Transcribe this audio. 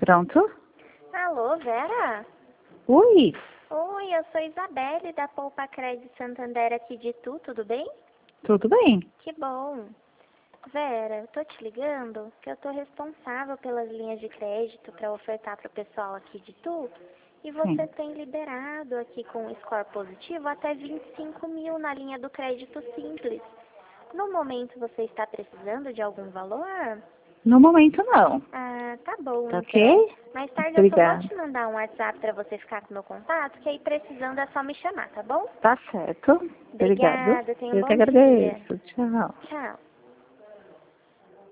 Pronto? Alô, Vera? Oi, Oi, eu sou Isabelle da Poupa Crédito Santander aqui de Itu, tudo bem? tudo bem? Que bom. Vera, eu tô te ligando que eu tô responsável pelas linhas de crédito para ofertar para o pessoal aqui de Itu e você Sim. tem liberado aqui com um score positivo até 25 mil na linha do crédito simples. No momento você está precisando de algum valor? No momento não. Ah, tá bom Tá então. ok? Mais tarde eu só vou Obrigada. te mandar um WhatsApp para você ficar com meu contato, que aí precisando é só me chamar, tá bom? Tá certo. Obrigado. Obrigada, tenha um Eu que bom dia. agradeço. Tchau. Tchau.